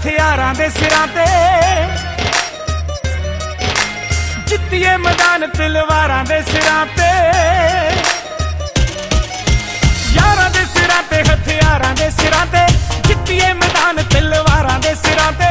ਹਥਿਆਰਾਂ ਦੇ ਸਿਰਾਂ ਤੇ, ਜਿੱਤੀਏ ਮੈਦਾਨ ਤਲਵਾਰਾਂ ਦੇ ਸਿਰਾਂ ਤੇ। ਯਾਰਾਂ ਦੇ ਸਿਰਾਂ ਤੇ ਹਥਿਆਰਾਂ ਦੇ ਸਿਰਾਂ ਤੇ, ਜਿੱਤੀਏ ਮੈਦਾਨ ਤਲਵਾਰਾਂ ਦੇ ਸਿਰਾਂ ਤੇ।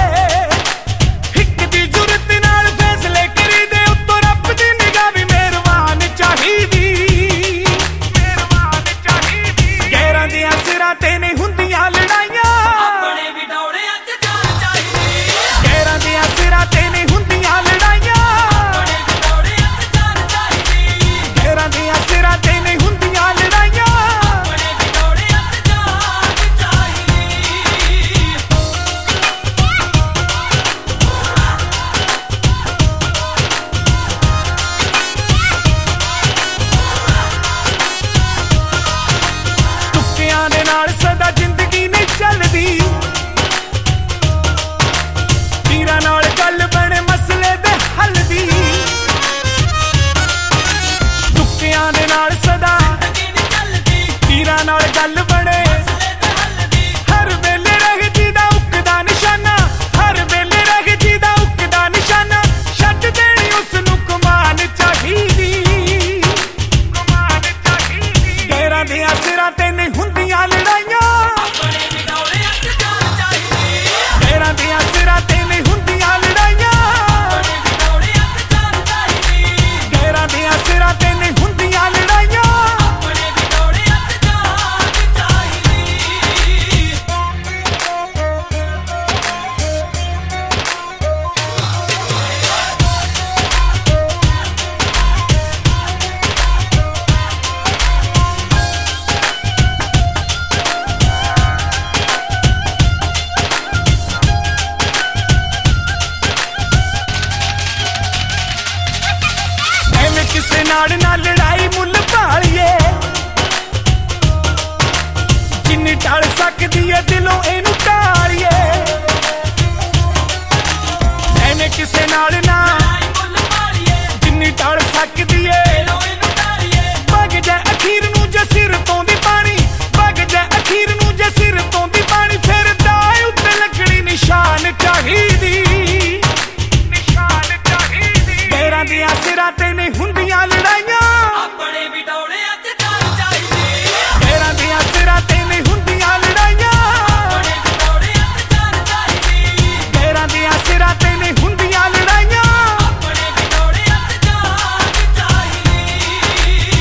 ਇੱਕ ਦੀ ਜੁਰਤ ਨਾਲ ਫੈਸਲੇ ਕਰੀਦੇ, ਉੱਤੋਂ ਰੱਬ ਦੀ ਨਿਗਾਹ ਵੀ ਮਿਹਰਬਾਨ ਚਾਹੀਦੀ, ਮਿਹਰਬਾਨ ਚਾਹੀਦੀ। ਗੈਰਾਂ ਦੀਆਂ ਸਿਰਾਂ ਤੇ ਨਹੀਂ ਹੁੰਦੀਆਂ ਲੜਾਈਆਂ, ਆਪਣੇ ਵਿਡੌੜਿਆਂ 'ਚ ਜਾਨ ਚਾਹੀਦੀ। ਗੈਰਾਂ ਦੀਆਂ ਸਿਰਾਂ ਤੇ ਨਹੀਂ ਹੁੰਦੀਆਂ ਲੜਾਈਆਂ, ਆਪਣੇ ਵਿਡੌੜਿਆਂ 'ਚ ਜਾਨ ਚਾਹੀਦੀ। ਗੈਰਾਂ ਦੀਆਂ ਸਿਰਾਂ ਤੇ ਨਹੀਂ ਹੁੰਦੀਆਂ ਲੜਾਈਆਂ। ਆਪਣੇ ਵਿਡੌੜਿਆਂ 'ਚ ਜਾਨ ਚਾਹੀਦੀ। ਤੁੱਕਿਆਂ ਦੇ ਨਾਲ ਸਦਾ ਜ਼ਿੰਦਗੀ ਨਹੀਂ ਚੱਲਦੀ, ਤੀਰਾਂ ਨਾਲ ਗੱਲ ਬਣੇ ਮਸਲੇ ਦੇ ਹੱਲ ਦੀ। ਤੁੱਕਿਆਂ ਦੇ ਨਾਲ ਸਦਾ ਜ਼ਿੰਦਗੀ ਨਹੀਂ ਚੱਲਦੀ, ਤੀਰਾਂ ਨਾਲ ਗੱਲ ਬਣੇ, ਮਸਲੇ ਤੇ ਹੱਲ ਦੀ। ਹਰ ਵੇਲੇ ਰਹਿ ਜਿਹਦਾ ਉੱਕਦਾ ਨਿਸ਼ਾਨਾ, ਹਰ ਵੇਲੇ ਰਹਿ ਜਿਹਦਾ ਉੱਕਦਾ ਨਿਸ਼ਾਨਾ। ਛੱਡ ਦੇਣੀ ਉਸ ਨੂੰ ਕਮਾਨ ਚਾਹੀਦੀ, ਕਮਾਨ ਚਾਹੀਦੀ। ਗੈਰਾਂ ਦੀਆਂ ਸਿਰਾਂ ਤੇ ਨਹੀਂ ਹੁੰਦੀਆਂ ਲੜਾਈਆਂ, ਆਪਣੇ ਵਿਡੌੜਿਆਂ 'ਚ ਜਾਨ ਚਾਹੀਦੀ। ਗੈਰਾਂ ਦੀਆਂ ਸਿਰਾਂ ਤੇ ਨਹੀਂ ਹੁੰਦੀਆਂ ਲੜਾਈਆਂ, ਆਪਣੇ ਵਿਡੌੜਿਆਂ 'ਚ ਜਾਨ ਚਾਹੀਦੀ। ਗੈਰਾਂ ਦੀਆਂ ਸਿਰਾਂ ਤੇ ਨਹੀਂ ਹੁੰਦੀਆਂ ਲੜਾਈਆਂ। ਆਪਣੇ ਵਿਡੌੜਿਆਂ 'ਚ ਜਾਨ ਚਾਹੀਦੀ। ਐਵੇਂ ਕਿਸੇ ਨਾਲ ਨਾ ਲੜਾਈ ਮੁੱਲ ਭਾਲੀਏ, ਜਿੰਨੀ ਟਲ ਸਕਦੀ ਏ ਦਿਲੋਂ ਇਹਨੂੰ ਟਾਲੀਏ। ਐਵੇਂ ਕਿਸੇ ਨਾਲ ਨਾ ਲੜਾਈ ਮੁੱਲ ਮਾਰੀਏ, ਜਿੰਨੀ ਟਲ ਸਕਦੀ ਏ। ਦਿਲੋਂ ਇਹਨੂੰ ਡਾਰੀਏ। ਵਗ ਜਾ ਅਖੀਰ ਨੂੰ ਜੇ ਸਿਰ ਤੋਂ ਦੀ ਪਾਣੀ, ਵਗ ਜਾ ਅਖੀਰ ਨੂੰ ਜੇ ਸਿਰ ਤੋਂ ਦੀ ਪਾਣੀ। ਫਿਰ ਦਾਅ ਉੱਤੇ ਲੱਗਣੀ ਨਿਸ਼ਾਨ ਚਾਹੀਦੀ, ਨਿਸ਼ਾਨ ਚਾਹੀਦੀ। ਗੈਰਾਂ ਦੀਆਂ ਸਿਰਾਂ ਤੇ ਨਹੀਂ ਹੁੰਦੀਆਂ ਲੜਾਈਆਂ, ਆਪਣੇ ਵਿਡੌੜਿਆਂ 'ਚ ਜਾਨ ਚਾਹੀਦੀ। ਗੈਰਾਂ ਦੀਆਂ ਸਿਰਾਂ ਤੇ ਨਹੀਂ ਹੁੰਦੀਆਂ ਲੜਾਈਆਂ, ਆਪਣੇ ਵਿਡੌੜਿਆਂ 'ਚ ਜਾਨ ਚਾਹੀਦੀ। ਗੈਰਾਂ ਦੀਆਂ ਸਿਰਾਂ ਤੇ ਨਹੀਂ ਹੁੰਦੀਆਂ ਲੜਾਈਆਂ। ਆਪਣੇ ਵਿਡੌੜਿਆਂ 'ਚ ਜਾਨ ਚਾਹੀਦੀ।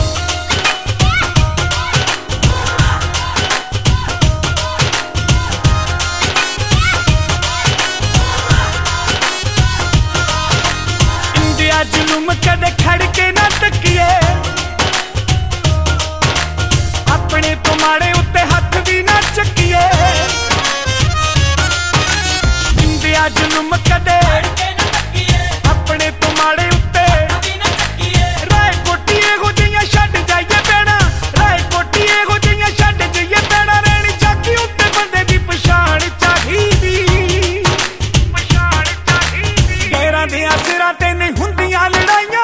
ਇੰਡੀਆ ਜ਼ੁਲਮ ਕਦੇ ਖੜ ਕੇ ਨਾ ਤੱਕੀਏ, ਆਪਣੇ ਤੋਂ ਮਾੜੇ ਉੱਤੇ ਹੱਥ ਵੀ ਨਾ ਚੱਕੀਏ। ਇੰਡੀਆ ਜ਼ੁਲਮ ਕਦੇ ਫੜ ਕੇ ਨਾ ਤੱਕੀਏ, ਆਪਣੇ ਤੋਂ ਮਾੜੇ ਉੱਤੇ, ਕਦੀ ਨਾ ਚੱਕੀਏ। ਰਾਏ ਕੋਟੀ ਇਹੋ ਜਿਹੀਆਂ ਛੱਡ ਜਾਈਏ ਪੈਣਾ, ਰਾਏ ਕੋਟੀ ਇਹੋ ਜਿਹੀਆਂ ਛੱਡ ਜਾਈਏ ਪੈਣਾ। ਰਹਿਣੀ ਚਾਕੀ ਉੱਤੇ ਬੰਦੇ ਦੀ ਪਛਾਣ ਚਾਹੀਦੀ, ਪਛਾਣ ਚਾਹੀਦੀ। ਗੈਰਾਂ ਦੀਆਂ ਸਿਰਾਂ ਤੇ ਨਹੀਂ ਹੁੰਦੀਆਂ ਲੜਾਈਆਂ,